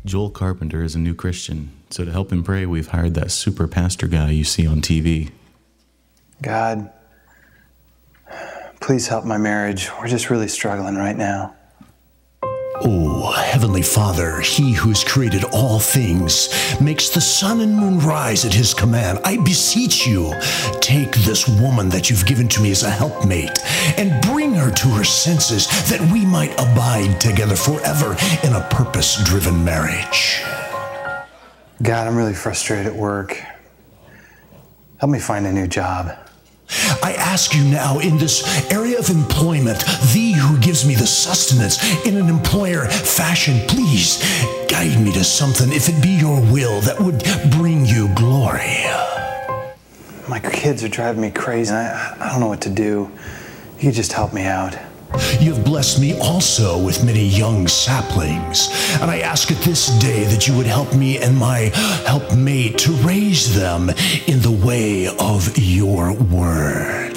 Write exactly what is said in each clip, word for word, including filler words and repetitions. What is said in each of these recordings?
Joel Carpenter is a new Christian, so to help him pray, we've hired that super pastor guy you see on T V. God, please help my marriage. We're just really struggling right now. Oh, Heavenly Father, He who has created all things, makes the sun and moon rise at His command. I beseech you, take this woman that you've given to me as a helpmate and bring her to her senses that we might abide together forever in a purpose-driven marriage. God, I'm really frustrated at work. Help me find a new job. I ask you now, in this area of employment, Thee who gives me the sustenance in an employer fashion, please guide me to something, if it be your will, that would bring you glory. My kids are driving me crazy. I, I don't know what to do. You could just help me out. You have blessed me also with many young saplings, and I ask it this day that you would help me and my helpmate to raise them in the way of your word.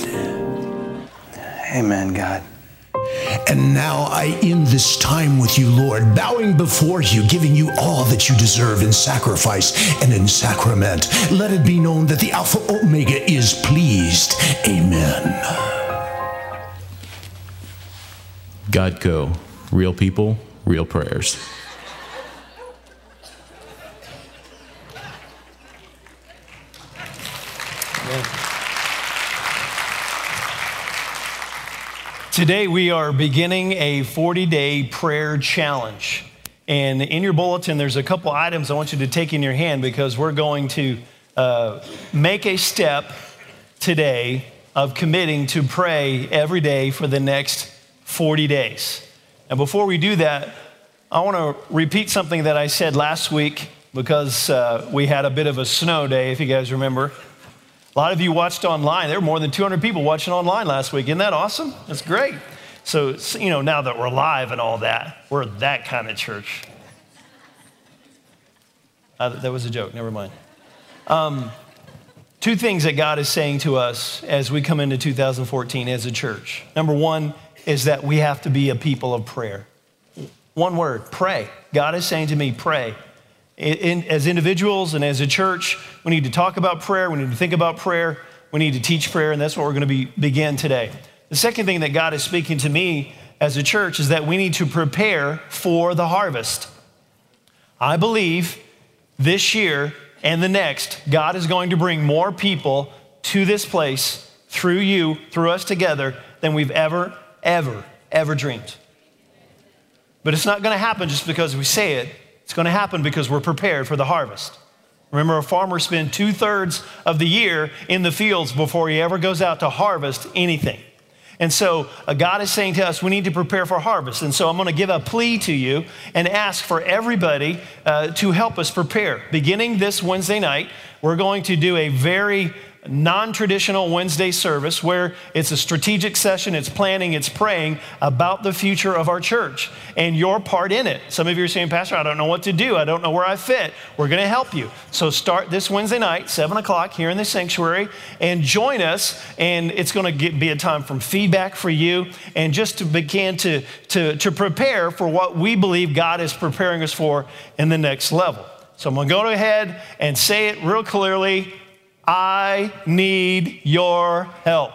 Amen, God. And now I end this time with you, Lord, bowing before you, giving you all that you deserve in sacrifice and in sacrament. Let it be known that the Alpha Omega is pleased. Amen. God Co. Real people, real prayers. Today we are beginning a forty-day prayer challenge. And in your bulletin, there's a couple items I want you to take in your hand, because we're going to uh, make a step today of committing to pray every day for the next forty days. And before we do that, I want to repeat something that I said last week, because uh, we had a bit of a snow day, if you guys remember. A lot of you watched online. There were more than two hundred people watching online last week. Isn't that awesome? That's great. So, you know, now that we're live and all that, we're that kind of church. Uh, that was a joke. Never mind. Um, two things that God is saying to us as we come into two thousand fourteen as a church. Number one is that we have to be a people of prayer. One word, pray. God is saying to me, pray. In, in, as individuals and as a church, we need to talk about prayer. We need to think about prayer. We need to teach prayer, and that's what we're going to be, begin today. The second thing that God is speaking to me as a church is that we need to prepare for the harvest. I believe this year and the next, God is going to bring more people to this place through you, through us together, than we've ever ever, ever dreamed. But it's not going to happen just because we say it. It's going to happen because we're prepared for the harvest. Remember, a farmer spends two-thirds of the year in the fields before he ever goes out to harvest anything. And so uh, God is saying to us, we need to prepare for harvest. And so I'm going to give a plea to you and ask for everybody uh, to help us prepare. Beginning this Wednesday night, we're going to do a very non-traditional Wednesday service where it's a strategic session, it's planning, it's praying about the future of our church and your part in it. Some of you are saying, Pastor, I don't know what to do. I don't know where I fit. We're going to help you. So start this Wednesday night, seven o'clock here in the sanctuary, and join us. And it's going to get, be a time from feedback for you and just to begin to, to, to prepare for what we believe God is preparing us for in the next level. So I'm going to go ahead and say it real clearly. I need your help.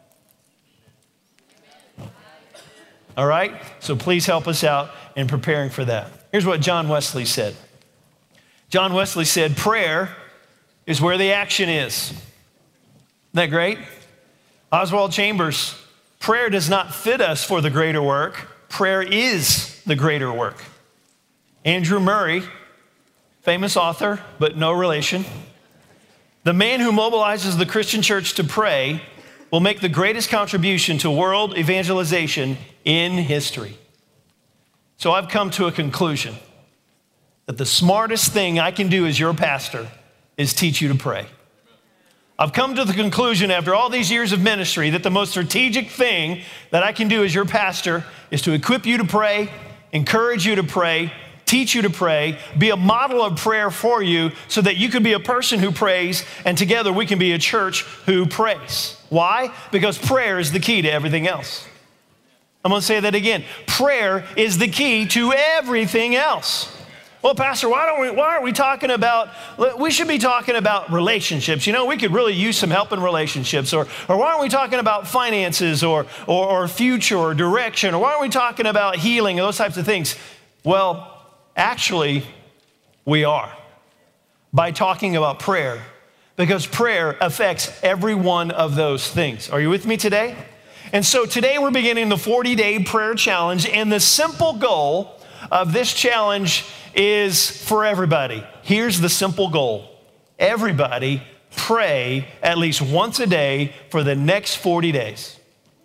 All right? So please help us out in preparing for that. Here's what John Wesley said. John Wesley said, prayer is where the action is. Isn't that great? Oswald Chambers, prayer does not fit us for the greater work. Prayer is the greater work. Andrew Murray, famous author, but no relation. The man who mobilizes the Christian church to pray will make the greatest contribution to world evangelization in history. So I've come to a conclusion that the smartest thing I can do as your pastor is teach you to pray. I've come to the conclusion after all these years of ministry that the most strategic thing that I can do as your pastor is to equip you to pray, encourage you to pray, teach you to pray, be a model of prayer for you so that you can be a person who prays, and together we can be a church who prays. Why? Because prayer is the key to everything else. I'm going to say that again. Prayer is the key to everything else. Well, Pastor, why don't we, why aren't we talking about, we should be talking about relationships. You know, we could really use some help in relationships. Or, or why aren't we talking about finances or, or, or future or direction? Or why aren't we talking about healing and those types of things? Well, actually, we are. By talking about prayer. Because prayer affects every one of those things. Are you with me today? And so today we're beginning the forty-day prayer challenge. And the simple goal of this challenge is for everybody. Here's the simple goal. Everybody pray at least once a day for the next forty days.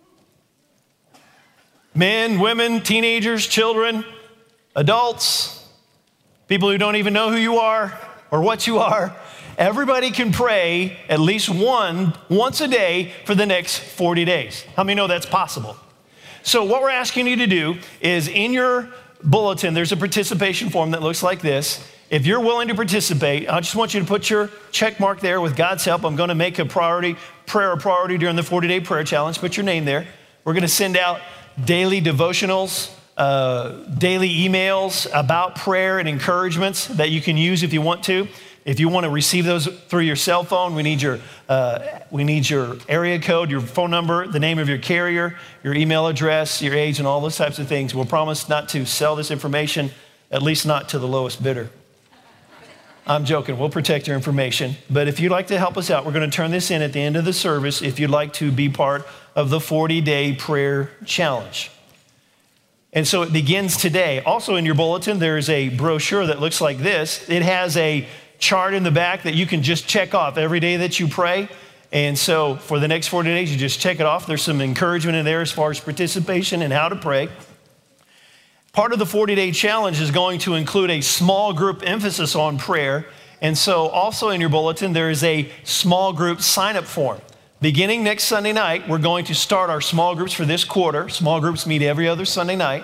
Men, women, teenagers, children, adults, people who don't even know who you are or what you are. Everybody can pray at least one, once a day for the next forty days. How many know that's possible? So what we're asking you to do is in your bulletin, there's a participation form that looks like this. If you're willing to participate, I just want you to put your check mark there. With God's help, I'm going to make a priority, prayer a priority during the forty-day prayer challenge. Put your name there. We're going to send out daily devotionals, uh, daily emails about prayer and encouragements that you can use if you want to. If you want to receive those through your cell phone, we need your uh, we need your area code, your phone number, the name of your carrier, your email address, your age, and all those types of things. We'll promise not to sell this information, at least not to the lowest bidder. I'm joking. We'll protect your information. But if you'd like to help us out, we're going to turn this in at the end of the service if you'd like to be part of the forty-day prayer challenge. And so it begins today. Also in your bulletin, there's a brochure that looks like this. It has a chart in the back that you can just check off every day that you pray. And so for the next forty days, you just check it off. There's some encouragement in there as far as participation and how to pray. Part of the forty-day challenge is going to include a small group emphasis on prayer. And so also in your bulletin, there is a small group sign-up form. Beginning next Sunday night, we're going to start our small groups for this quarter. Small groups meet every other Sunday night.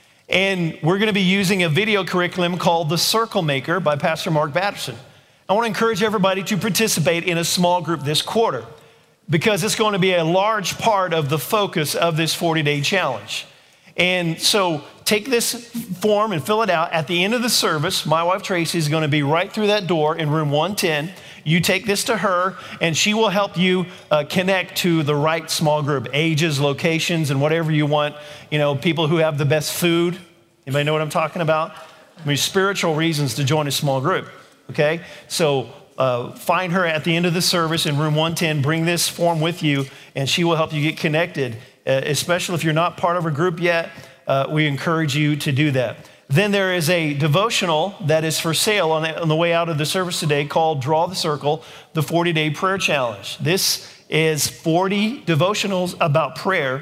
And we're going to be using a video curriculum called The Circle Maker by Pastor Mark Batterson. I want to encourage everybody to participate in a small group this quarter because it's going to be a large part of the focus of this forty-day challenge. And so take this form and fill it out. At the end of the service, my wife Tracy is going to be right through that door in room one ten. You take this to her, and she will help you uh, connect to the right small group, ages, locations, and whatever you want. You know, people who have the best food. Anybody know what I'm talking about? I mean, spiritual reasons to join a small group, okay? So uh, find her at the end of the service in room one ten. Bring this form with you, and she will help you get connected, uh, especially if you're not part of a group yet. Uh, we encourage you to do that. Then there is a devotional that is for sale on the, on the way out of the service today called Draw the Circle, the forty-day prayer challenge. This is forty devotionals about prayer.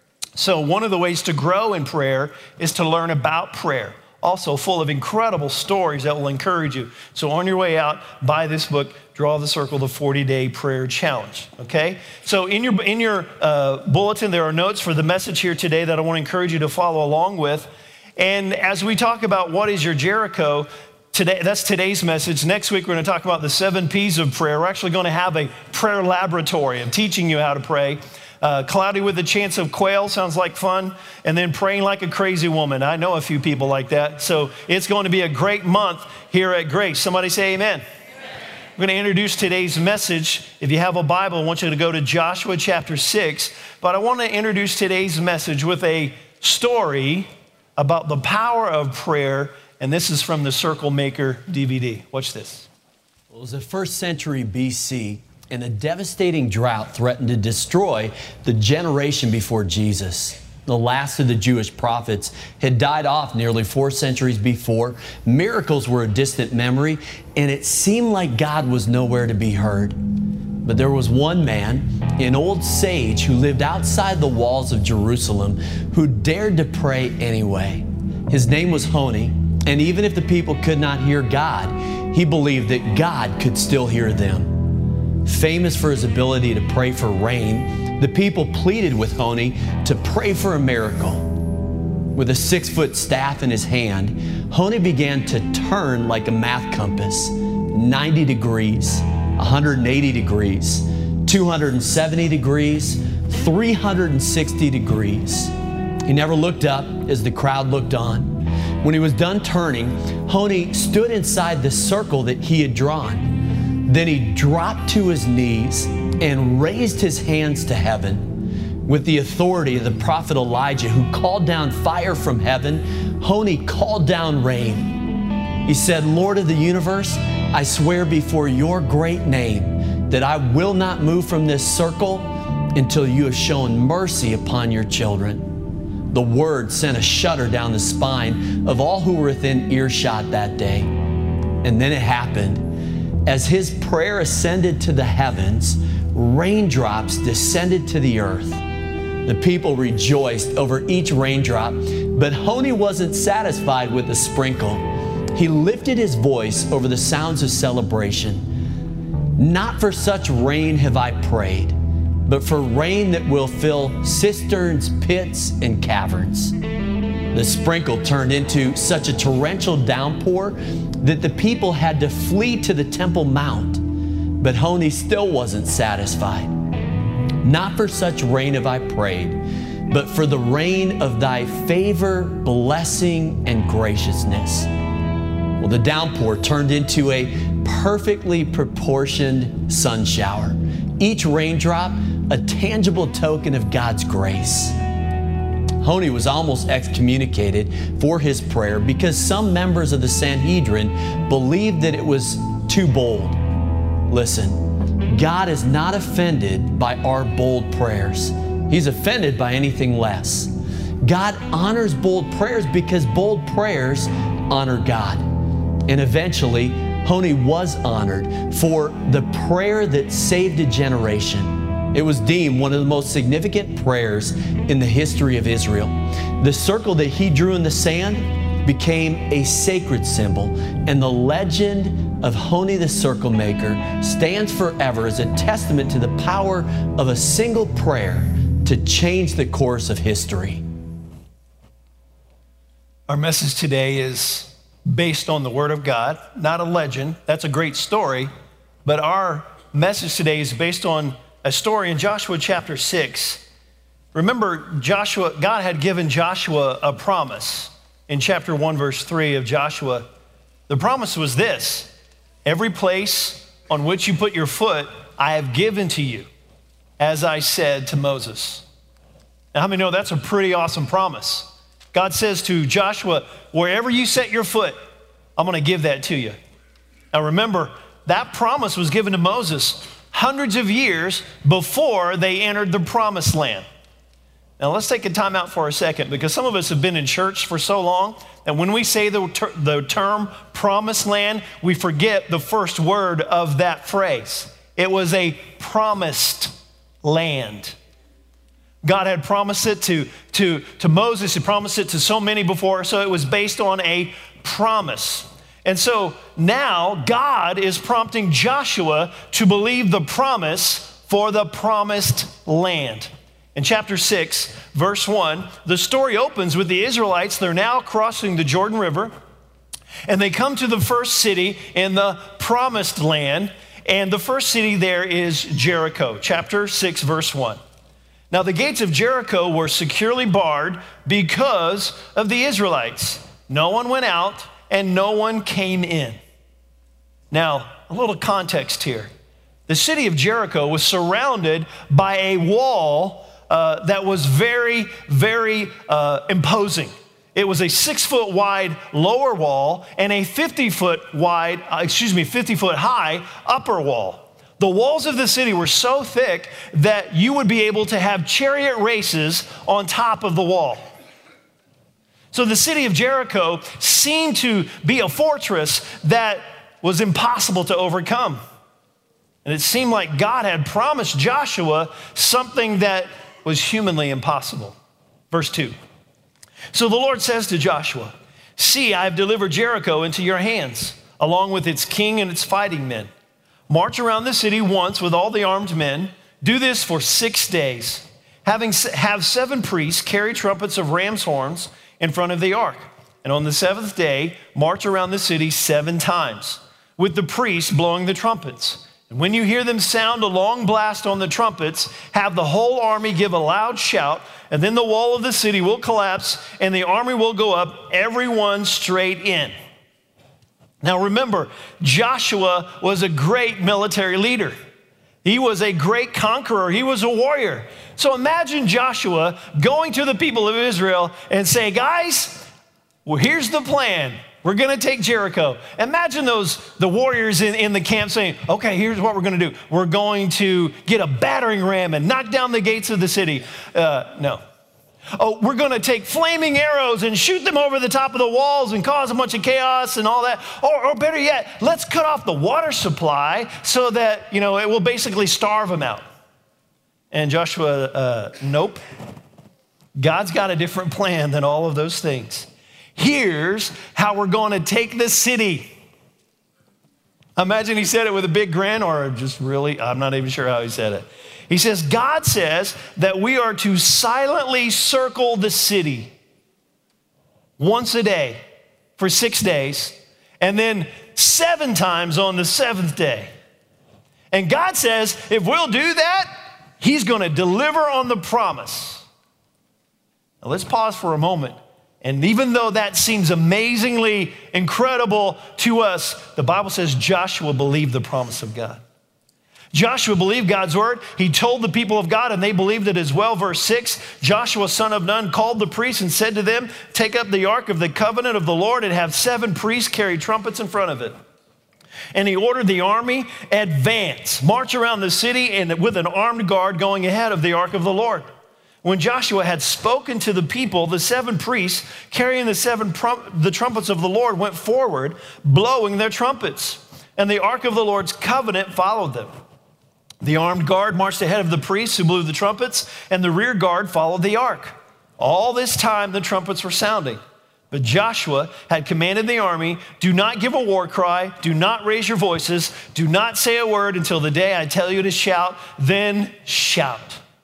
So one of the ways to grow in prayer is to learn about prayer. Also full of incredible stories that will encourage you. So on your way out, buy this book, Draw the Circle, the forty-day prayer challenge, okay? So in your, in your uh, bulletin, there are notes for the message here today that I want to encourage you to follow along with. And as we talk about what is your Jericho, today, that's today's message. Next week, we're going to talk about the seven P's of prayer. We're actually going to have a prayer laboratory of teaching you how to pray. Uh, cloudy with a chance of quail sounds like fun. And then praying like a crazy woman. I know a few people like that. So it's going to be a great month here at Grace. Somebody say amen. Amen. We're going to introduce today's message. If you have a Bible, I want you to go to Joshua chapter six. But I want to introduce today's message with a story about the power of prayer, and this is from the Circle Maker D V D. Watch this. Well, it was the first century B C, and a devastating drought threatened to destroy the generation before Jesus. The last of the Jewish prophets had died off nearly four centuries before. Miracles were a distant memory, and it seemed like God was nowhere to be heard. But there was one man, an old sage who lived outside the walls of Jerusalem, who dared to pray anyway. His name was Honi, and even if the people could not hear God, he believed that God could still hear them. Famous for his ability to pray for rain, the people pleaded with Honi to pray for a miracle. With a six-foot staff in his hand, Honi began to turn like a math compass, ninety degrees, one hundred eighty degrees, two hundred seventy degrees, three hundred sixty degrees. He never looked up as the crowd looked on. When he was done turning, Honi stood inside the circle that he had drawn. Then he dropped to his knees and raised his hands to heaven. With the authority of the prophet Elijah, who called down fire from heaven, Honi called down rain. He said, Lord of the universe, I swear before your great name that I will not move from this circle until you have shown mercy upon your children. The word sent a shudder down the spine of all who were within earshot that day. And then it happened. As his prayer ascended to the heavens, raindrops descended to the earth. The people rejoiced over each raindrop, but Honi wasn't satisfied with the sprinkle. He lifted his voice over the sounds of celebration. Not for such rain have I prayed, but for rain that will fill cisterns, pits, and caverns. The sprinkle turned into such a torrential downpour that the people had to flee to the Temple Mount. But Honi still wasn't satisfied. Not for such rain have I prayed, but for the rain of thy favor, blessing, and graciousness. Well, the downpour turned into a perfectly proportioned sun shower. Each raindrop a tangible token of God's grace. Honi was almost excommunicated for his prayer because some members of the Sanhedrin believed that it was too bold. Listen, God is not offended by our bold prayers. He's offended by anything less. God honors bold prayers because bold prayers honor God. And eventually, Honi was honored for the prayer that saved a generation. It was deemed one of the most significant prayers in the history of Israel. The circle that he drew in the sand became a sacred symbol, and the legend of Honi the Circle Maker stands forever as a testament to the power of a single prayer to change the course of history. Our message today is based on the Word of God, not a legend. That's a great story, but our message today is based on a story in Joshua chapter six. Remember, Joshua, God had given Joshua a promise in chapter one, verse three of Joshua. The promise was this: every place on which you put your foot, I have given to you, as I said to Moses. Now, how many know that's a pretty awesome promise? God says to Joshua, wherever you set your foot, I'm going to give that to you. Now remember, that promise was given to Moses hundreds of years before they entered the promised land. Now let's take a time out for a second, because some of us have been in church for so long that when we say the, ter- the term promised land, we forget the first word of that phrase. It was a promised land. God had promised it to, to, to Moses. He promised it to so many before, so it was based on a promise. And so now God is prompting Joshua to believe the promise for the promised land. In chapter six, verse one, the story opens with the Israelites. They're now crossing the Jordan River, and they come to the first city in the promised land, and the first city there is Jericho. Chapter six, verse one. Now the gates of Jericho were securely barred because of the Israelites. No one went out and no one came in. Now, a little context here. The city of Jericho was surrounded by a wall uh, that was very, very uh, imposing. It was a six foot wide lower wall and a fifty foot wide, uh, excuse me, fifty foot high upper wall. The walls of the city were so thick that you would be able to have chariot races on top of the wall. So the city of Jericho seemed to be a fortress that was impossible to overcome. And it seemed like God had promised Joshua something that was humanly impossible. Verse two. So the Lord says to Joshua, "See, I have delivered Jericho into your hands, along with its king and its fighting men. March around the city once with all the armed men. Do this for six days. Having, have seven priests carry trumpets of ram's horns in front of the ark. And on the seventh day, march around the city seven times, with the priests blowing the trumpets. And when you hear them sound a long blast on the trumpets, have the whole army give a loud shout, and then the wall of the city will collapse, and the army will go up, everyone straight in. Now remember, Joshua was a great military leader. He was a great conqueror. He was a warrior. So imagine Joshua going to the people of Israel and say, guys, well, here's the plan. We're going to take Jericho. Imagine those, the warriors in, in the camp saying, okay, here's what we're going to do. We're going to get a battering ram and knock down the gates of the city. Uh, no. Oh, we're going to take flaming arrows and shoot them over the top of the walls and cause a bunch of chaos and all that. Or, or better yet, let's cut off the water supply so that, you know, it will basically starve them out. And Joshua, uh, nope. God's got a different plan than all of those things. Here's how we're going to take the city. Imagine he said it with a big grin, or just really, I'm not even sure how he said it. He says, God says that we are to silently circle the city once a day for six days, and then seven times on the seventh day. And God says, if we'll do that, he's going to deliver on the promise. Now let's pause for a moment. And even though that seems amazingly incredible to us, the Bible says Joshua believed the promise of God. Joshua believed God's word. He told the people of God, and they believed it as well. Verse six, Joshua, son of Nun, called the priests and said to them, take up the ark of the covenant of the Lord and have seven priests carry trumpets in front of it. And he ordered the army, advance, march around the city and with an armed guard going ahead of the ark of the Lord. When Joshua had spoken to the people, the seven priests carrying the seven prum- the trumpets of the Lord went forward, blowing their trumpets. And the ark of the Lord's covenant followed them. The armed guard marched ahead of the priests who blew the trumpets, and the rear guard followed the ark. All this time the trumpets were sounding. But Joshua had commanded the army, do not give a war cry, do not raise your voices, do not say a word until the day I tell you to shout, then shout.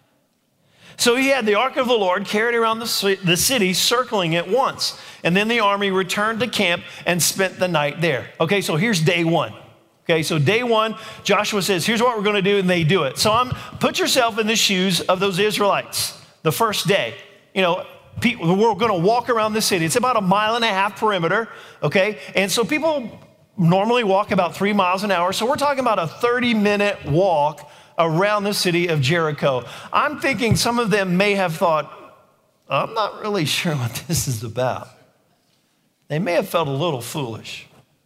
So he had the ark of the Lord carried around the, the city, circling it once. And then the army returned to camp and spent the night there. Okay, so here's day one. Okay, so day one, Joshua says, here's what we're going to do, and they do it. So I'm, put yourself in the shoes of those Israelites. The first day, you know, people, we're going to walk around the city. It's about a mile and a half perimeter, okay? And so people normally walk about three miles an hour. So we're talking about a thirty-minute walk around the city of Jericho. I'm thinking some of them may have thought, I'm not really sure what this is about. They may have felt a little foolish.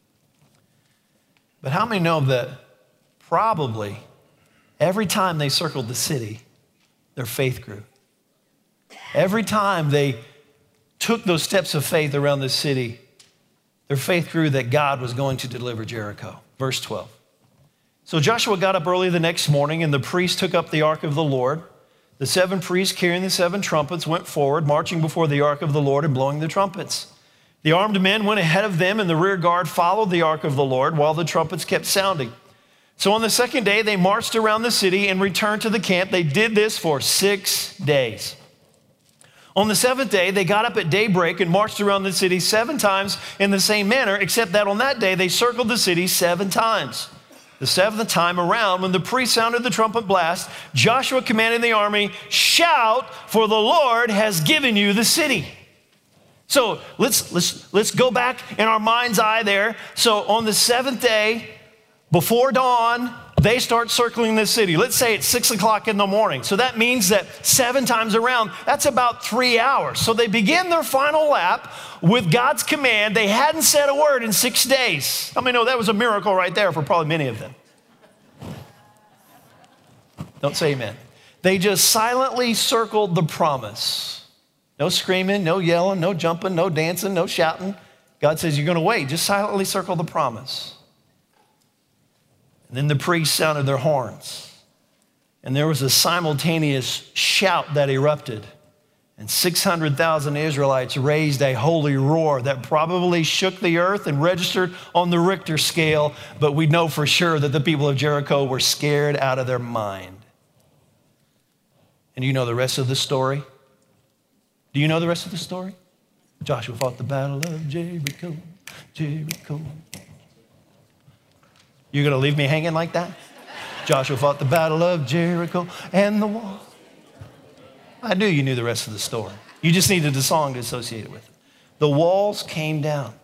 But how many know that probably every time they circled the city, their faith grew? Every time they took those steps of faith around the city, their faith grew that God was going to deliver Jericho. Verse twelve. So Joshua got up early the next morning, and the priests took up the ark of the Lord. The seven priests carrying the seven trumpets went forward, marching before the ark of the Lord and blowing the trumpets. The armed men went ahead of them, and the rear guard followed the ark of the Lord while the trumpets kept sounding. So on the second day, they marched around the city and returned to the camp. They did this for six days. On the seventh day, they got up at daybreak and marched around the city seven times in the same manner, except that on that day, they circled the city seven times. The seventh time around, when the priest sounded the trumpet blast, Joshua commanded the army, shout, for the Lord has given you the city. So let's, let's, let's go back in our mind's eye there. So on the seventh day, before dawn, they start circling the city. Let's say it's six o'clock in the morning. So that means that seven times around, that's about three hours. So they begin their final lap with God's command. They hadn't said a word in six days. I mean, no, that was a miracle right there for probably many of them. Don't say amen. They just silently circled the promise. No screaming, no yelling, no jumping, no dancing, no shouting. God says, you're going to wait. Just silently circle the promise. And then the priests sounded their horns. And there was a simultaneous shout that erupted. And six hundred thousand Israelites raised a holy roar that probably shook the earth and registered on the Richter scale. But we know for sure that the people of Jericho were scared out of their mind. And you know the rest of the story? Do you know the rest of the story? Joshua fought the battle of Jericho, Jericho. You're going to leave me hanging like that? Joshua fought the battle of Jericho and the wall. I knew you knew the rest of the story. You just needed a song to associate it with. The walls came down.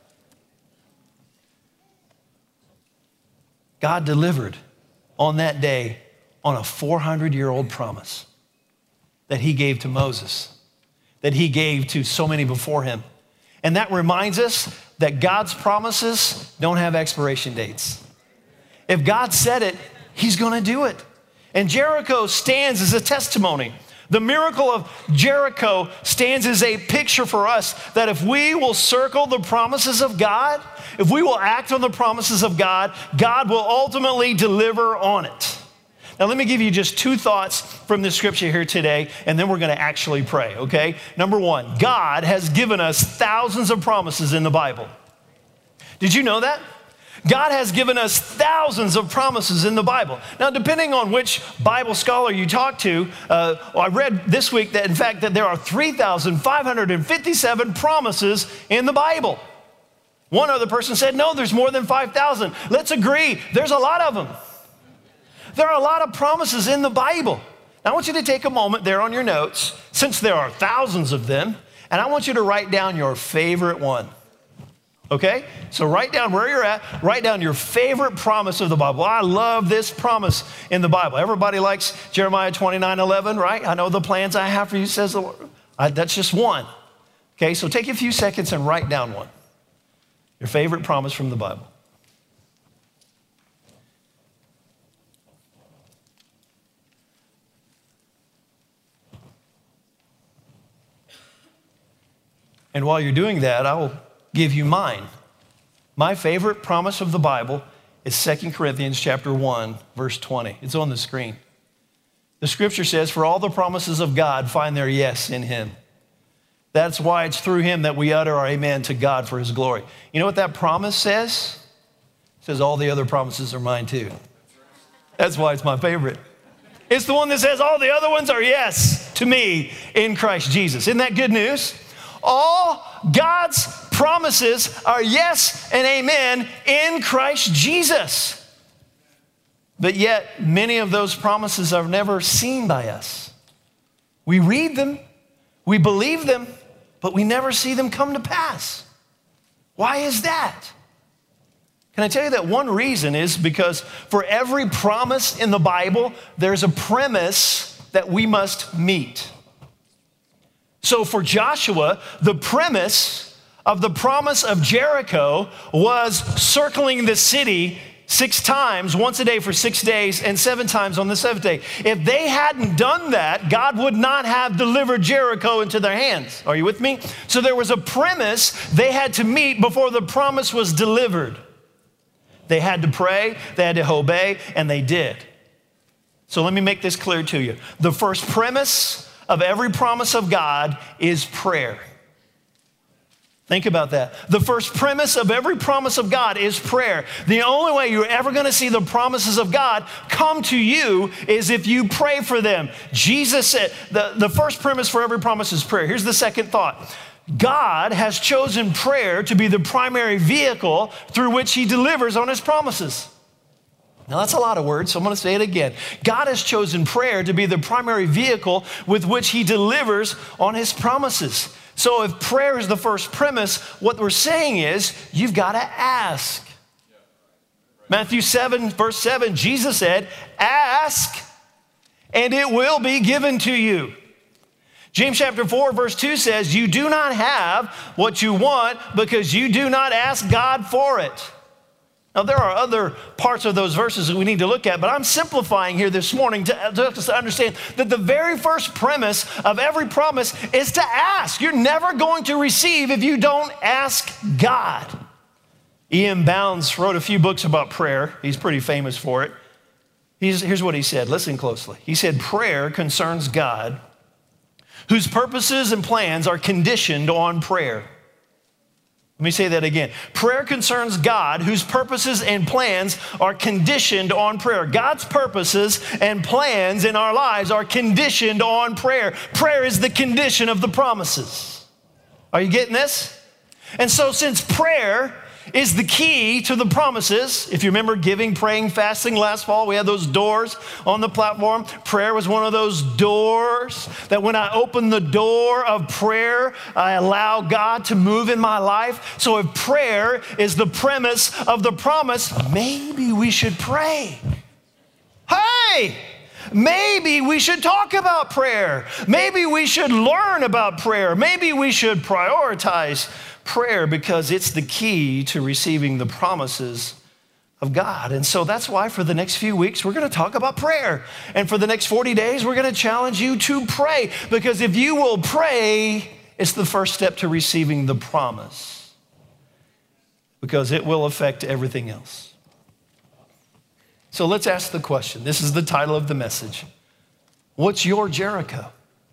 God delivered on that day on a four hundred year old promise that he gave to Moses, that he gave to so many before him. And that reminds us that God's promises don't have expiration dates. If God said it, he's going to do it. And Jericho stands as a testimony. The miracle of Jericho stands as a picture for us that if we will circle the promises of God, if we will act on the promises of God, God will ultimately deliver on it. Now, let me give you just two thoughts from the scripture here today, and then we're going to actually pray, okay? Number one, God has given us thousands of promises in the Bible. Did you know that? God has given us thousands of promises in the Bible. Now, depending on which Bible scholar you talk to, uh, I read this week that, in fact, that there are three thousand five hundred fifty-seven promises in the Bible. One other person said, no, there's more than five thousand. Let's agree, there's a lot of them. There are a lot of promises in the Bible. Now, I want you to take a moment there on your notes, since there are thousands of them, and I want you to write down your favorite one. Okay? So write down where you're at, write down your favorite promise of the Bible. I love this promise in the Bible. Everybody likes Jeremiah twenty-nine eleven, right? I know the plans I have for you, says the Lord. I, that's just one. Okay, so take a few seconds and write down one. Your favorite promise from the Bible. And while you're doing that, I will give you mine. My favorite promise of the Bible is Second Corinthians chapter one, verse twenty. It's on the screen. The scripture says, for all the promises of God find their yes in him. That's why it's through him that we utter our amen to God for his glory. You know what that promise says? It says all the other promises are mine too. That's why it's my favorite. It's the one that says all the other ones are yes to me in Christ Jesus. Isn't that good news? All God's promises are yes and amen in Christ Jesus. But yet, many of those promises are never seen by us. We read them, we believe them, but we never see them come to pass. Why is that? Can I tell you that one reason is because for every promise in the Bible, there's a premise that we must meet. So for Joshua, the premise of the promise of Jericho was circling the city six times, once a day for six days, and seven times on the seventh day. If they hadn't done that, God would not have delivered Jericho into their hands. Are you with me? So there was a premise they had to meet before the promise was delivered. They had to pray, they had to obey, and they did. So let me make this clear to you. The first premise of every promise of God is prayer. Think about that. The first premise of every promise of God is prayer. The only way you're ever going to see the promises of God come to you is if you pray for them. Jesus said, the, the first premise for every promise is prayer. Here's the second thought. God has chosen prayer to be the primary vehicle through which he delivers on his promises. Now, that's a lot of words, so I'm going to say it again. God has chosen prayer to be the primary vehicle with which he delivers on his promises. So if prayer is the first premise, what we're saying is you've got to ask. Matthew seven, verse seven, Jesus said, ask and it will be given to you. James chapter four, verse two says, you do not have what you want because you do not ask God for it. Now, there are other parts of those verses that we need to look at, but I'm simplifying here this morning to, to understand that the very first premise of every promise is to ask. You're never going to receive if you don't ask God. E M Bounds wrote a few books about prayer. He's pretty famous for it. He's, here's what he said. Listen closely. He said, prayer concerns God, whose purposes and plans are conditioned on prayer. Let me say that again. Prayer concerns God, whose purposes and plans are conditioned on prayer. God's purposes and plans in our lives are conditioned on prayer. Prayer is the condition of the promises. Are you getting this? And so since prayer is the key to the promises. If you remember giving, praying, fasting last fall, we had those doors on the platform. Prayer was one of those doors that when I open the door of prayer, I allow God to move in my life. So if prayer is the premise of the promise, maybe we should pray. Hey! Maybe we should talk about prayer. Maybe we should learn about prayer. Maybe we should prioritize prayer because it's the key to receiving the promises of God. And so that's why for the next few weeks, we're going to talk about prayer. And for the next forty days, we're going to challenge you to pray, because if you will pray, it's the first step to receiving the promise, because it will affect everything else. So let's ask the question. This is the title of the message. What's your Jericho?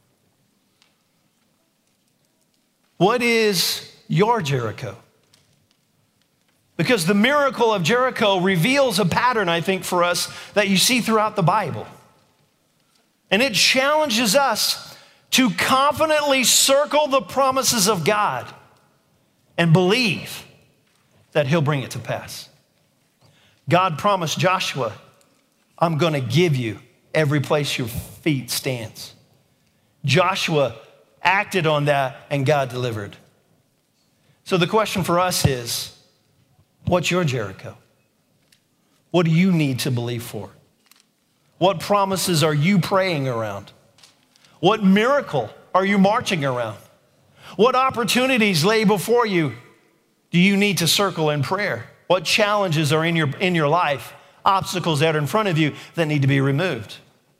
What is your Jericho? Because the miracle of Jericho reveals a pattern, I think, for us that you see throughout the Bible. And it challenges us to confidently circle the promises of God and believe that He'll bring it to pass. God promised Joshua, I'm going to give you every place your feet stands. Joshua acted on that and God delivered. So the question for us is, what's your Jericho? What do you need to believe for? What promises are you praying around? What miracle are you marching around? What opportunities lay before you do you need to circle in prayer? What challenges are in your, in your life, obstacles that are in front of you that need to be removed?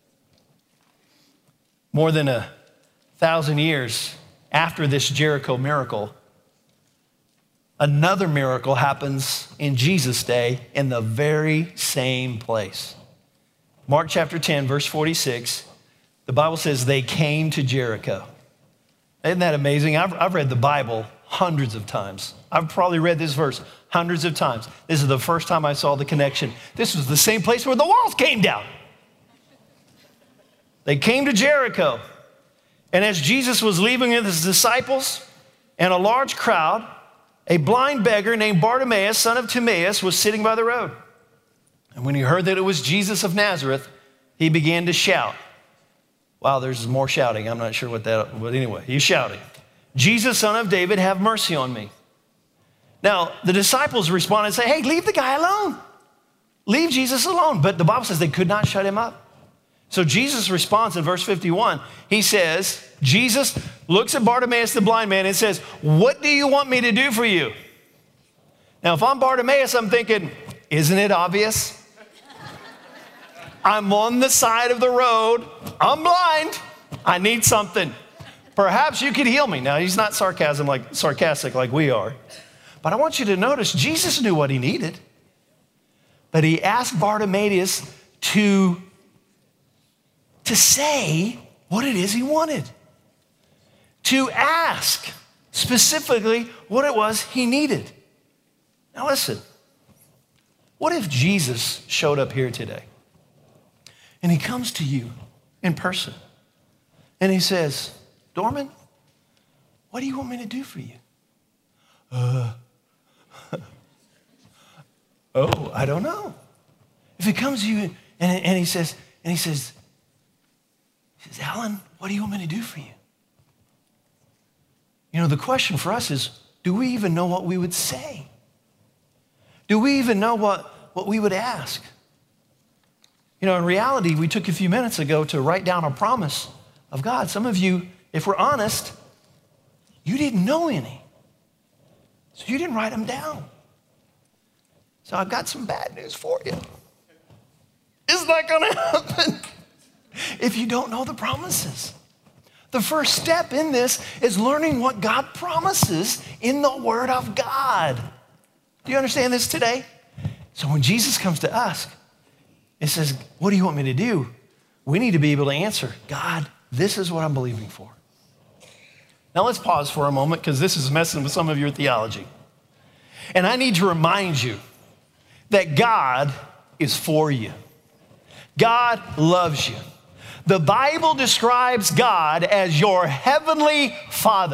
More than a thousand years after this Jericho miracle, another miracle happens in Jesus' day in the very same place. Mark chapter ten, verse forty-six, the Bible says they came to Jericho. Isn't that amazing? I've, I've read the Bible hundreds of times. I've probably read this verse hundreds of times. This is the first time I saw the connection. This was the same place where the walls came down. They came to Jericho. And as Jesus was leaving with his disciples and a large crowd, a blind beggar named Bartimaeus, son of Timaeus, was sitting by the road. And when he heard that it was Jesus of Nazareth, he began to shout. Wow, there's more shouting. I'm not sure what that, but anyway, he's shouting. Jesus, son of David, have mercy on me. Now, the disciples respond and say, hey, leave the guy alone. Leave Jesus alone. But the Bible says they could not shut him up. So Jesus responds in verse fifty-one. He says, Jesus looks at Bartimaeus, the blind man, and says, what do you want me to do for you? Now, if I'm Bartimaeus, I'm thinking, isn't it obvious? I'm on the side of the road. I'm blind. I need something. Perhaps you could heal me. Now, he's not sarcasm like, sarcastic like we are. But I want you to notice Jesus knew what he needed. But he asked Bartimaeus to, to say what it is he wanted. To ask specifically what it was he needed. Now listen, what if Jesus showed up here today and he comes to you in person and he says, Dorman, what do you want me to do for you? Uh, oh, I don't know. If he comes to you and, and he says, and he says, he says, Alan, what do you want me to do for you? You know, the question for us is, do we even know what we would say? Do we even know what, what we would ask? You know, in reality, we took a few minutes ago to write down a promise of God. Some of you, if we're honest, you didn't know any. So you didn't write them down. So I've got some bad news for you. It's not going to happen if you don't know the promises. The first step in this is learning what God promises in the Word of God. Do you understand this today? So when Jesus comes to us, it says, what do you want me to do? We need to be able to answer, God, this is what I'm believing for. Now let's pause for a moment because this is messing with some of your theology. And I need to remind you that God is for you. God loves you. The Bible describes God as your heavenly Father.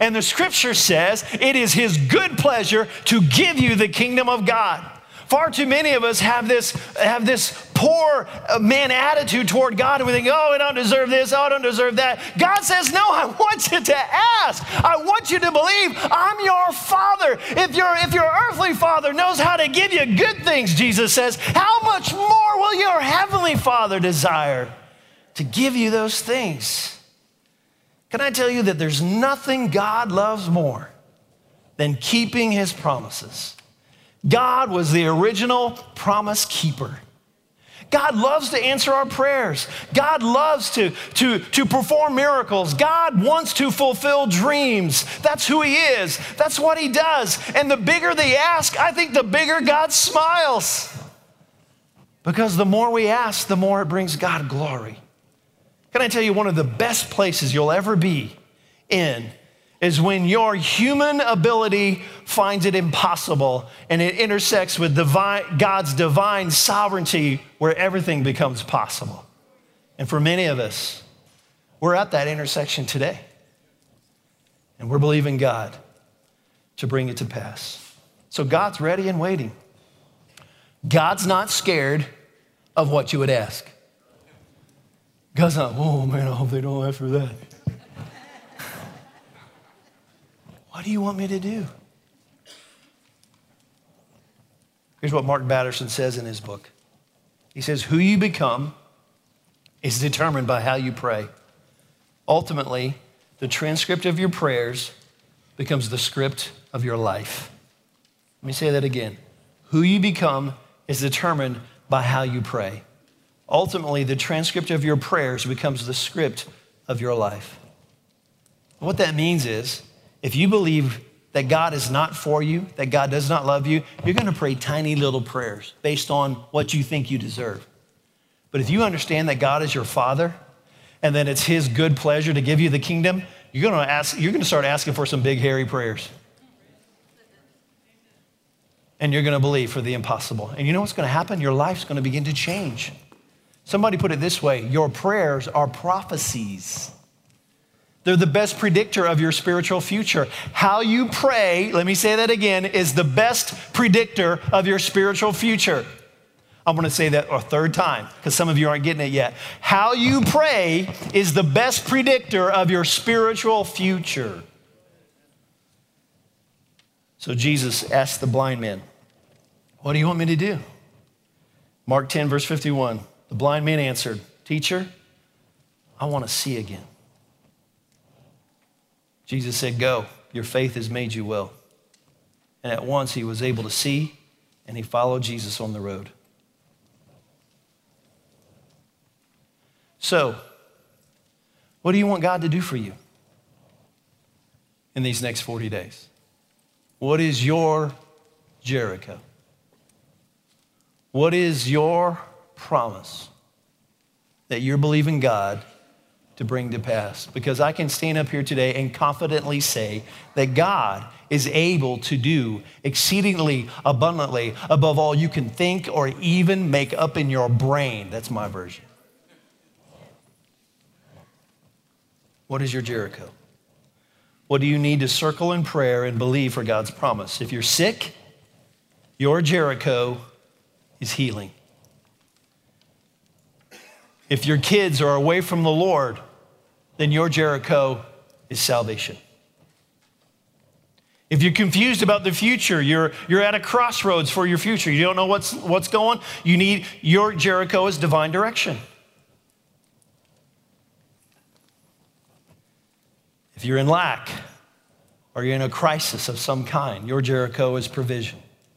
And the scripture says it is his good pleasure to give you the kingdom of God. Far too many of us have this, have this poor man attitude toward God, and we think, oh, I don't deserve this, oh, I don't deserve that. God says, no, I want you to ask. I want you to believe I'm your father. If your, if your earthly father knows how to give you good things, Jesus says, how much more will your heavenly Father desire to give you those things? Can I tell you that there's nothing God loves more than keeping his promises? God was the original promise keeper. God loves to answer our prayers. God loves to, to, to perform miracles. God wants to fulfill dreams. That's who he is. That's what he does. And the bigger they ask, I think the bigger God smiles. Because the more we ask, the more it brings God glory. Can I tell you, one of the best places you'll ever be in is when your human ability finds it impossible and it intersects with divine, God's divine sovereignty, where everything becomes possible. And for many of us, we're at that intersection today. And we're believing God to bring it to pass. So God's ready and waiting. God's not scared of what you would ask. God's not, oh man, I hope they don't ask for that. What do you want me to do? Here's what Mark Batterson says in his book. He says, who you become is determined by how you pray. Ultimately, the transcript of your prayers becomes the script of your life. Let me say that again. Who you become is determined by how you pray. Ultimately, the transcript of your prayers becomes the script of your life. What that means is, if you believe that God is not for you, that God does not love you, you're going to pray tiny little prayers based on what you think you deserve. But if you understand that God is your Father and that it's his good pleasure to give you the kingdom, you're going to ask, you're going to start asking for some big, hairy prayers. And you're going to believe for the impossible. And you know what's going to happen? Your life's going to begin to change. Somebody put it this way, your prayers are prophecies. They're the best predictor of your spiritual future. How you pray, let me say that again, is the best predictor of your spiritual future. I'm going to say that a third time because some of you aren't getting it yet. How you pray is the best predictor of your spiritual future. So Jesus asked the blind man, what do you want me to do? Mark ten, verse fifty-one. The blind man answered, teacher, I want to see again. Jesus said, go, your faith has made you well. And at once he was able to see, and he followed Jesus on the road. So, what do you want God to do for you in these next forty days? What is your Jericho? What is your promise that you're believing God to bring to pass? Because I can stand up here today and confidently say that God is able to do exceedingly abundantly above all you can think or even make up in your brain. That's my version. What is your Jericho? What do you need to circle in prayer and believe for God's promise? If you're sick, your Jericho is healing. If your kids are away from the Lord, then your Jericho is salvation. If you're confused about the future, you're, you're at a crossroads for your future, you don't know what's, what's going, you need, your Jericho is divine direction. If you're in lack or you're in a crisis of some kind, your Jericho is provision.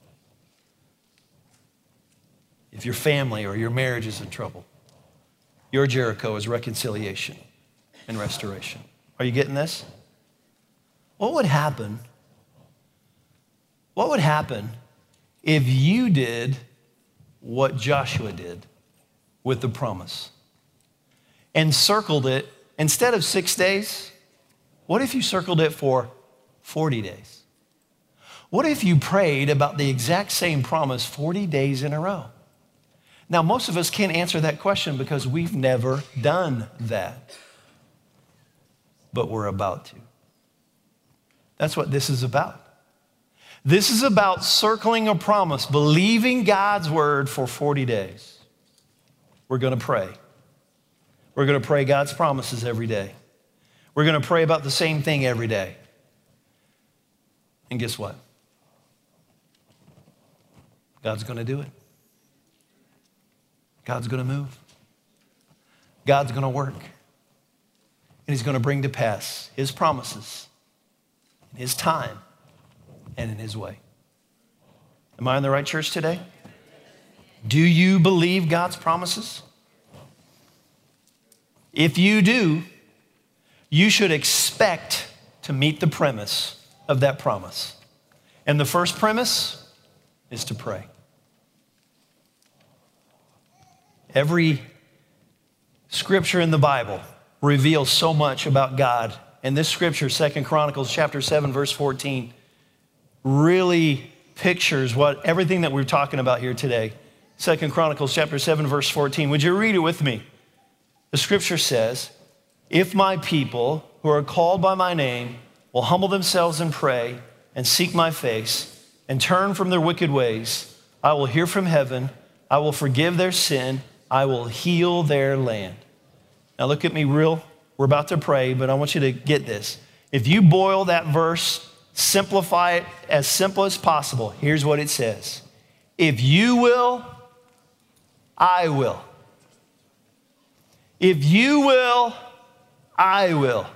If your family or your marriage is in trouble, your Jericho is reconciliation and restoration. Are you getting this? What would happen? What would happen if you did what Joshua did with the promise and circled it instead of six days? What if you circled it for forty days? What if you prayed about the exact same promise forty days in a row? Now, most of us can't answer that question because we've never done that. But we're about to. That's what this is about. This is about circling a promise, believing God's word for forty days. We're going to pray. We're going to pray God's promises every day. We're going to pray about the same thing every day. And guess what? God's going to do it. God's going to move. God's going to work. And he's going to bring to pass his promises in his time and in his way. Am I in the right church today? Do you believe God's promises? If you do, you should expect to meet the premise of that promise. And the first premise is to pray. Every scripture in the Bible reveals so much about God. And this scripture, Second Chronicles chapter seven, verse fourteen, really pictures what everything that we're talking about here today. Second Chronicles chapter seven, verse fourteen. Would you read it with me? The scripture says, if my people who are called by my name will humble themselves and pray and seek my face and turn from their wicked ways, I will hear from heaven, I will forgive their sin, I will heal their land. Now look at me real. We're about to pray, but I want you to get this. If you boil that verse, simplify it as simple as possible, here's what it says. If you will, I will. If you will, I will.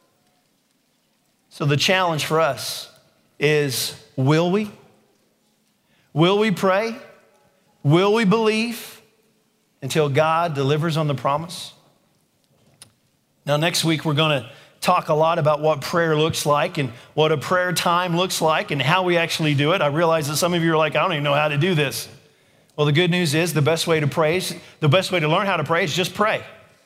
So the challenge for us is, will we? Will we pray? Will we believe until God delivers on the promise? Now, next week, we're going to talk a lot about what prayer looks like and what a prayer time looks like and how we actually do it. I realize that some of you are like, I don't even know how to do this. Well, the good news is the best way to pray, is, the best way to learn how to pray is just pray.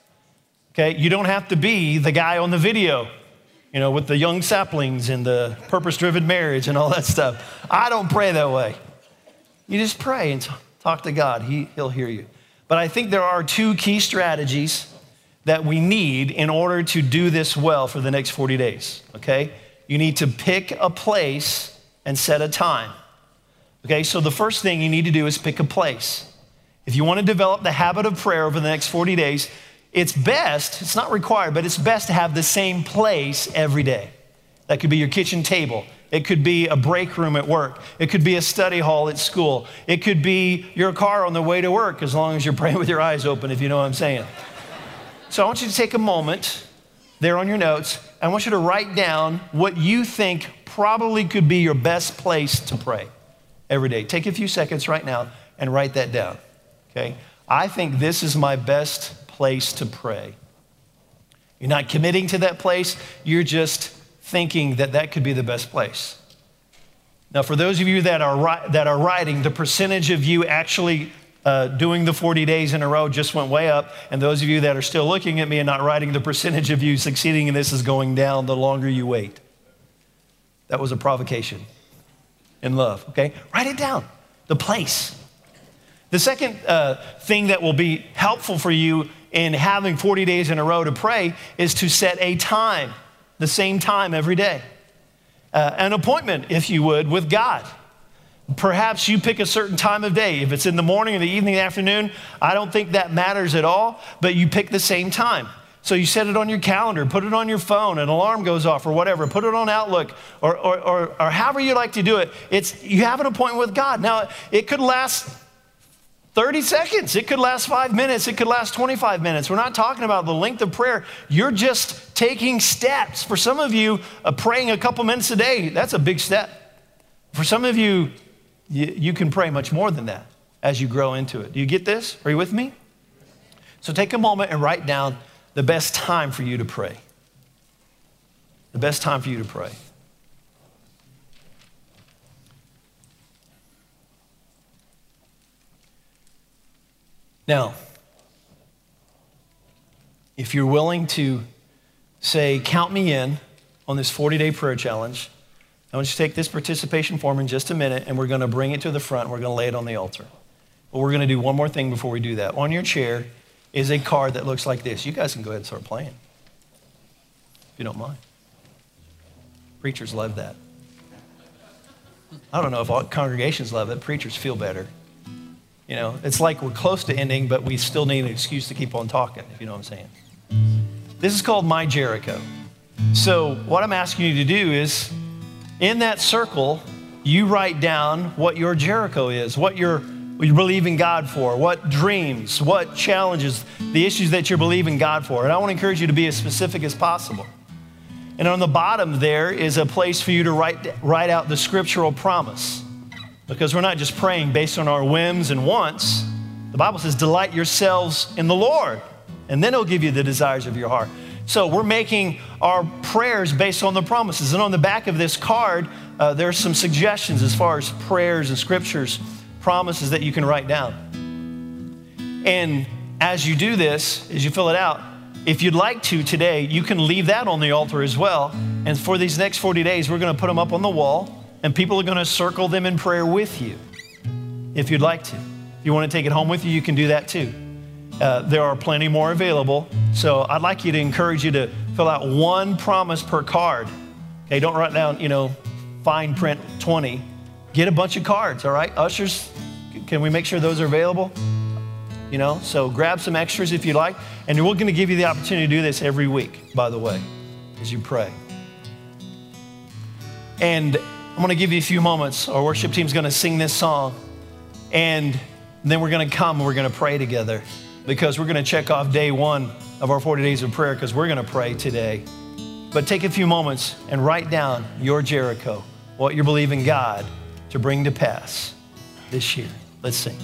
Okay, you don't have to be the guy on the video, you know, with the young saplings and the purpose-driven marriage and all that stuff. I don't pray that way. You just pray and t- talk to God. He, he'll hear you. But I think there are two key strategies that we need in order to do this well for the next forty days, okay? You need to pick a place and set a time. Okay, so the first thing you need to do is pick a place. If you want to develop the habit of prayer over the next forty days, it's best, it's not required, but it's best to have the same place every day. That could be your kitchen table. It could be a break room at work. It could be a study hall at school. It could be your car on the way to work, as long as you're praying with your eyes open, if you know what I'm saying. So I want you to take a moment there on your notes. I want you to write down what you think probably could be your best place to pray every day. Take a few seconds right now and write that down, okay? I think this is my best place to pray. You're not committing to that place. You're just thinking that that could be the best place. Now, for those of you that are that are writing, the percentage of you actually uh, doing the forty days in a row just went way up. And those of you that are still looking at me and not writing, the percentage of you succeeding in this is going down the longer you wait. That was a provocation in love, okay? Write it down, the place. The second uh, thing that will be helpful for you in having forty days in a row to pray is to set a time, the same time every day. Uh, an appointment, if you would, with God. Perhaps you pick a certain time of day. If it's in the morning or the evening, the afternoon, I don't think that matters at all, but you pick the same time. So you set it on your calendar, put it on your phone, an alarm goes off or whatever, put it on Outlook or, or, or, or however you like to do it. It's, you have an appointment with God. Now, it could last thirty seconds. It could last five minutes. It could last twenty-five minutes. We're not talking about the length of prayer. You're just taking steps. For some of you, uh, praying a couple minutes a day, that's a big step. For some of you, you, you can pray much more than that as you grow into it. Do you get this? Are you with me? So take a moment and write down the best time for you to pray. The best time for you to pray. Now, if you're willing to say, count me in on this forty-day prayer challenge, I want you to take this participation form in just a minute, and we're going to bring it to the front. We're going to lay it on the altar. But we're going to do one more thing before we do that. On your chair is a card that looks like this. You guys can go ahead and start playing, if you don't mind. Preachers love that. I don't know if all congregations love it. Preachers feel better. You know, it's like we're close to ending, but we still need an excuse to keep on talking, if you know what I'm saying. This is called My Jericho. So what I'm asking you to do is, in that circle, you write down what your Jericho is, what you're, what you believe in God for, what dreams, what challenges, the issues that you're believing God for. And I want to encourage you to be as specific as possible. And on the bottom there is a place for you to write, write out the scriptural promise. Because we're not just praying based on our whims and wants. The Bible says, delight yourselves in the Lord, and then he'll give you the desires of your heart. So we're making our prayers based on the promises. And on the back of this card, uh, there are some suggestions as far as prayers and scriptures, promises that you can write down. And as you do this, as you fill it out, if you'd like to today, you can leave that on the altar as well. And for these next forty days, we're going to put them up on the wall, and people are going to circle them in prayer with you, if you'd like to. If you want to take it home with you, you can do that too. Uh, there are plenty more available. So I'd like you to encourage you to fill out one promise per card. Okay, don't write down, you know, fine print twenty. Get a bunch of cards, all right? Ushers, can we make sure those are available? You know, so grab some extras if you like. And we're going to give you the opportunity to do this every week, by the way, as you pray. And I'm going to give you a few moments. Our worship team's going to sing this song. And then we're going to come and we're going to pray together, because we're going to check off day one of our forty days of prayer, because we're going to pray today. But take a few moments and write down your Jericho, what you believe in God to bring to pass this year. Let's sing.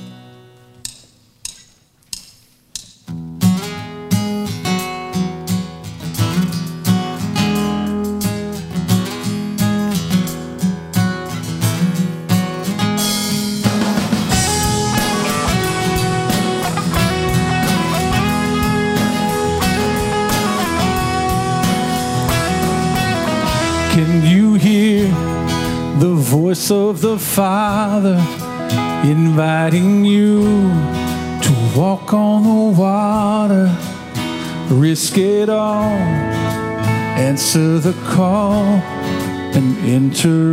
Can you hear the voice of the Father inviting you to walk on the water? Risk it all, answer the call, and enter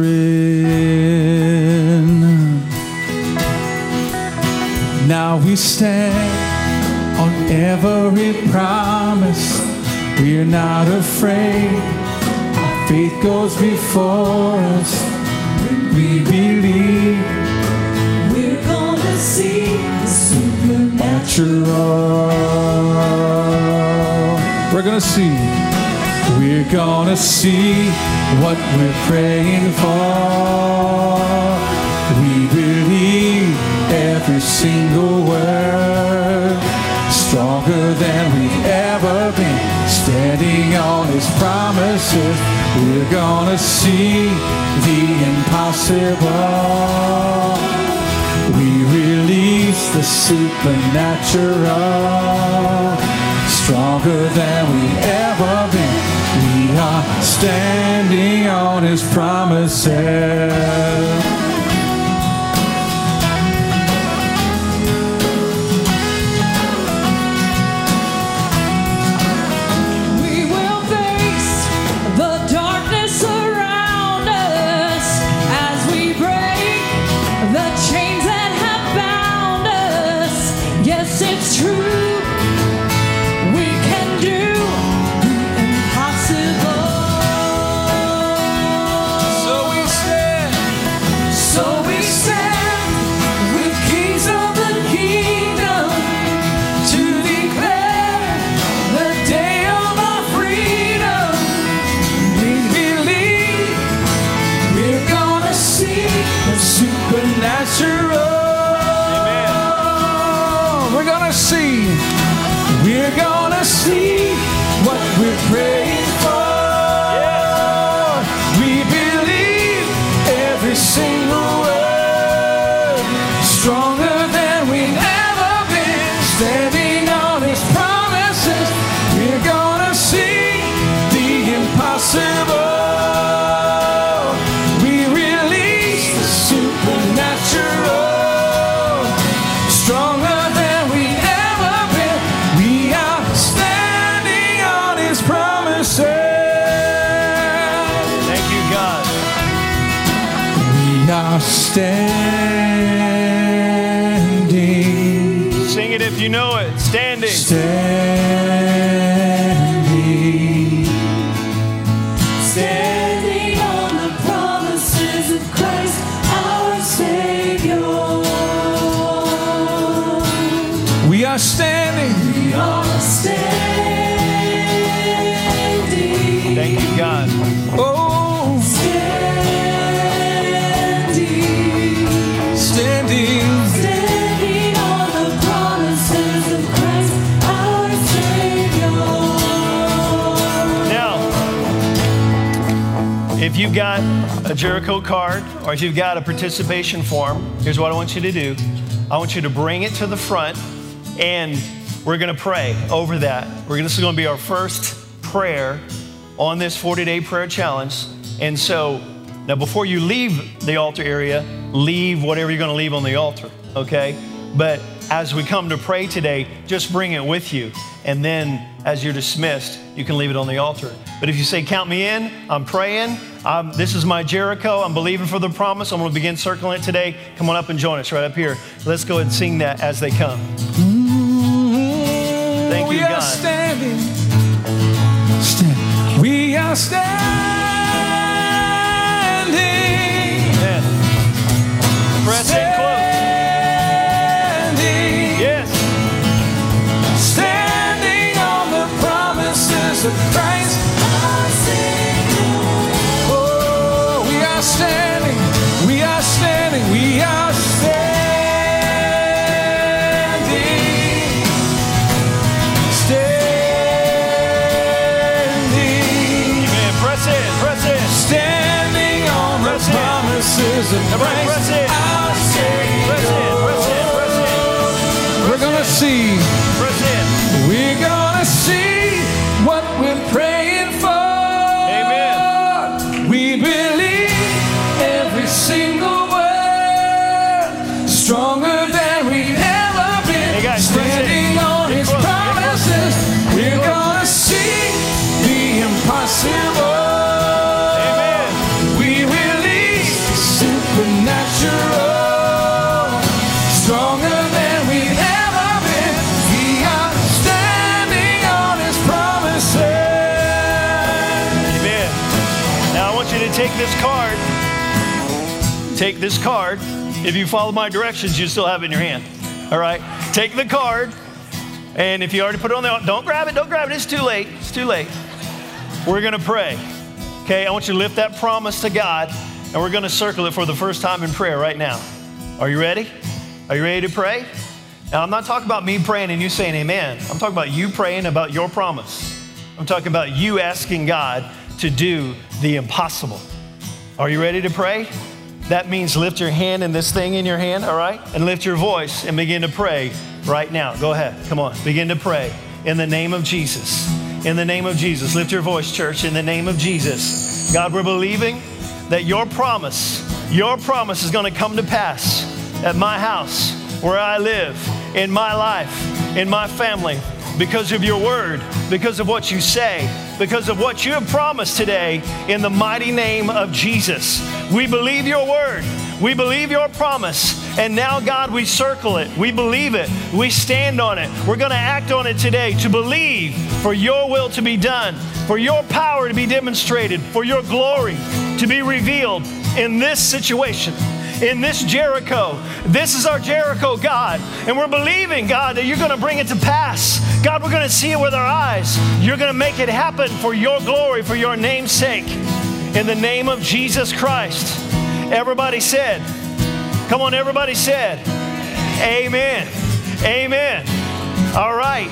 in. Now we stand on every promise. We're not afraid. Faith goes before us. When we believe, we're gonna see the supernatural. We're gonna see. We're gonna see what we're praying for. We believe every single word. Stronger than we've ever been, standing on his promises. We're gonna see the impossible. We release the supernatural. Stronger than we've ever been. We are standing on his promises. are standing. Sing it if you know it. Standing. Standing. Standing on the promises of Christ, our Savior. We are standing. We are standing. Thank you, God. Oh, Standing. standing. Standing on the promises of Christ, our Savior. Now, if you've got a Jericho card or if you've got a participation form, here's what I want you to do. I want you to bring it to the front and we're going to pray over that. We're gonna, this is going to be our first prayer on this forty-day prayer challenge. And so, now before you leave the altar area, leave whatever you're going to leave on the altar, okay? But as we come to pray today, just bring it with you. And then as you're dismissed, you can leave it on the altar. But if you say, count me in, I'm praying, um, this is my Jericho, I'm believing for the promise, I'm going to begin circling it today, come on up and join us right up here. Let's go ahead and sing that as they come. Thank you, we are God. standing. Stand. We are standing. Yeah. Press in close. Standing. Yes. Standing on the promises of Christ. Our Savior. Oh, we are standing. We are standing. We are standing. Promises of Everybody press Christ, in. our Savior. Press in, press in, press in. We're gonna see, Press in. we're gonna see what we're praying for. Amen. We believe every single word, stronger than we've ever been. Hey guys, press in. Standing on Get His close, get promises, we're gonna see the impossible. Supernatural, stronger than we've ever been. We are standing on His promises. Amen. Now I want you to take this card. Take this card. If you follow my directions, you still have it in your hand. All right? Take the card. And if you already put it on there, don't grab it. Don't grab it. It's too late. It's too late. We're going to pray. Okay? I want you to lift that promise to God. And we're going to circle it for the first time in prayer right now. Are you ready? Are you ready to pray? Now, I'm not talking about me praying and you saying amen. I'm talking about you praying about your promise. I'm talking about you asking God to do the impossible. Are you ready to pray? That means lift your hand and this thing in your hand, all right? And lift your voice and begin to pray right now. Go ahead. Come on. Begin to pray in the name of Jesus. In the name of Jesus. Lift your voice, church, in the name of Jesus. God, we're believing that your promise, your promise is going to come to pass at my house, where I live, in my life, in my family, because of your word, because of what you say, because of what you have promised today in the mighty name of Jesus. We believe your word. We believe your promise. And now, God, we circle it. We believe it. We stand on it. We're going to act on it today to believe for your will to be done, for your power to be demonstrated, for your glory to be revealed in this situation, in this Jericho. This is our Jericho, God. And we're believing, God, that you're going to bring it to pass. God, we're going to see it with our eyes. You're going to make it happen for your glory, for your name's sake. In the name of Jesus Christ. Everybody said, come on, everybody said, amen. Amen. All right.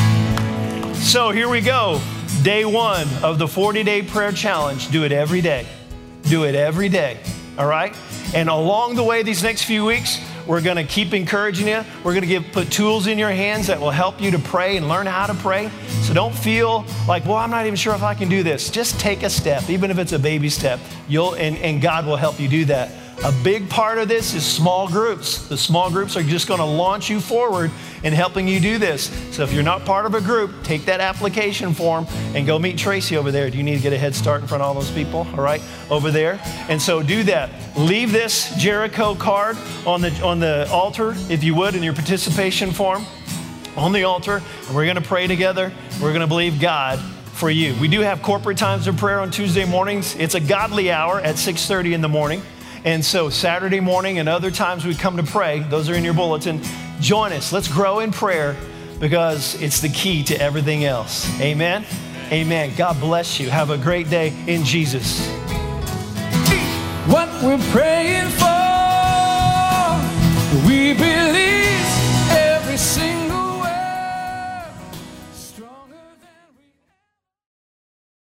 So here we go. Day one of the forty-day prayer challenge. Do it every day. Do it every day. All right? And along the way, these next few weeks, we're going to keep encouraging you. We're going to give put tools in your hands that will help you to pray and learn how to pray. So don't feel like, well, I'm not even sure if I can do this. Just take a step, even if it's a baby step. You'll and, and God will help you do that A big part of this is small groups. The small groups are just going to launch you forward in helping you do this. So if you're not part of a group, take that application form and go meet Tracy over there. Do you need to get a head start in front of all those people? All right, over there. And so do that. Leave this Jericho card on the on the altar, if you would, in your participation form on the altar. And we're going to pray together. We're going to believe God for you. We do have corporate times of prayer on Tuesday mornings. It's a godly hour at six thirty in the morning. And so Saturday morning and other times we come to pray, those are in your bulletin. Join us. Let's grow in prayer because it's the key to everything else. Amen? Amen. God bless you. Have a great day in Jesus. What we're praying